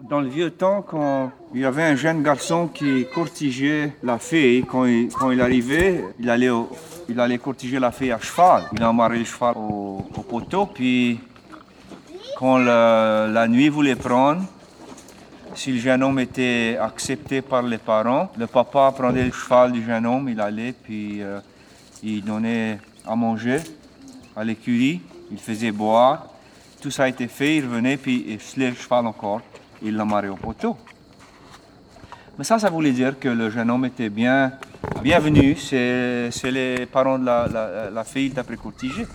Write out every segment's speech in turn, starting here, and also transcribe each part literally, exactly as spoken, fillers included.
Dans le vieux temps, quand il y avait un jeune garçon qui courtigeait la fille, quand il, quand il arrivait, il allait, au, il allait courtiger la fille à cheval. Il amarrait le cheval au, au poteau, puis quand le, la nuit voulait prendre, si le jeune homme était accepté par les parents, le papa prenait le cheval du jeune homme, il allait, puis euh, il donnait à manger à l'écurie, il faisait boire. Tout ça a été fait, il revenait, puis il selait le cheval encore, il l'amarrait au poteau. Mais ça, ça voulait dire que le jeune homme était bien bienvenu, c'est, c'est les parents de la, la, la fille d'après courtiger.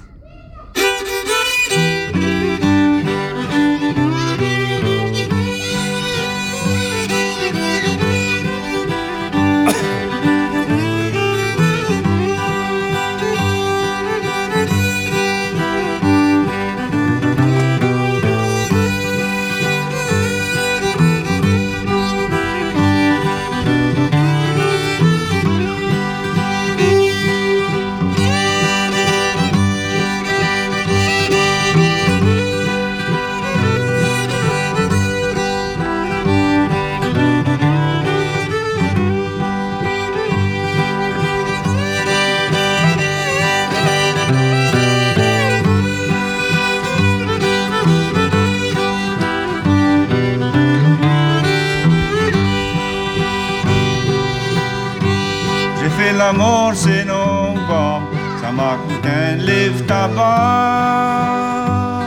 L'amour c'est non bon, ça m'a coûté un livre tabac.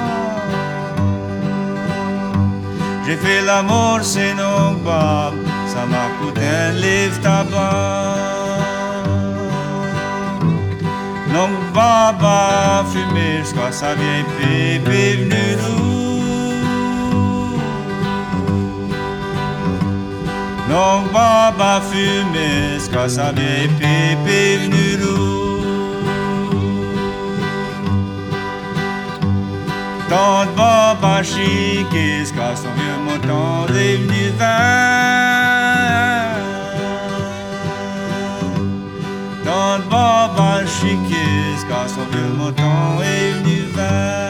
J'ai fait l'amour c'est non bon, ça m'a coûté un livre tabac. Non baba fumer jusqu'à sa vieille pépé venue d'où. Non baba fumer jusqu'à sa vieille pépé venue d'où. Tante baba chiquée jusqu'à son vieux montant est venu vin. Tante baba chiquée jusqu'à son vieux montant est venu vin.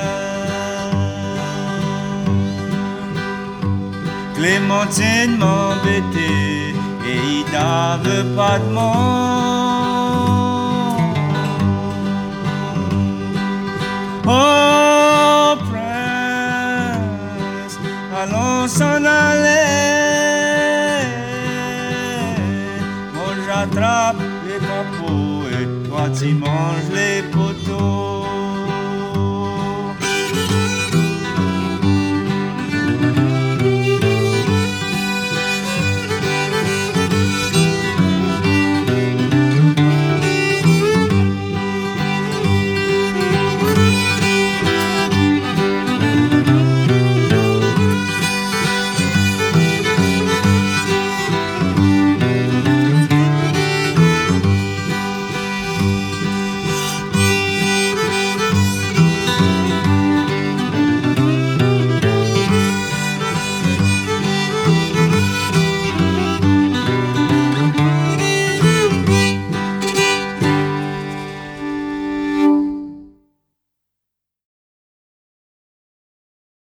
Clémentine m'embêtait et il n'avait pas de monde. Oh prince, allons s'en aller. Moi j'attrape les capots et toi tu manges les poteaux.